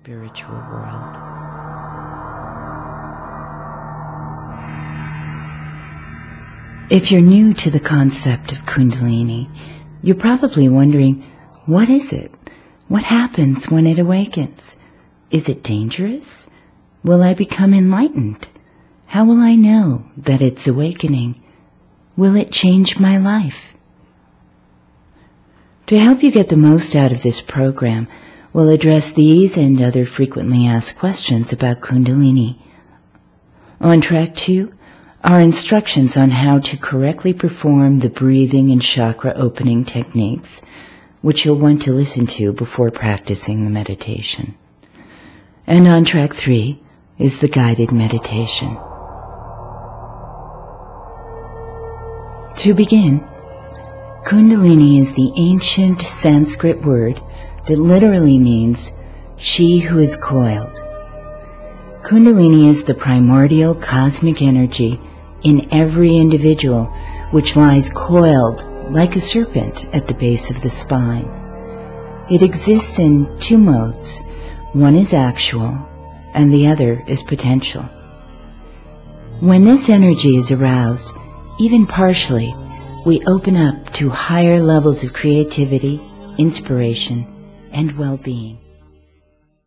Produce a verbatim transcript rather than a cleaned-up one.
spiritual world. If you're new to the concept of Kundalini, you're probably wondering, what is it? What happens when it awakens? Is it dangerous? Will I become enlightened? How will I know that it's awakening? Will it change my life? To help you get the most out of this program, we'll address these and other frequently asked questions about Kundalini. On track two are instructions on how to correctly perform the breathing and chakra opening techniques, which you'll want to listen to before practicing the meditation. And on track three is the guided meditation. To begin, Kundalini is the ancient Sanskrit word that literally means she who is coiled. Kundalini is the primordial cosmic energy in every individual, which lies coiled like a serpent at the base of the spine. It exists in two modes. One is actual, and the other is potential. When this energy is aroused, even partially, we open up to higher levels of creativity, inspiration, and well-being.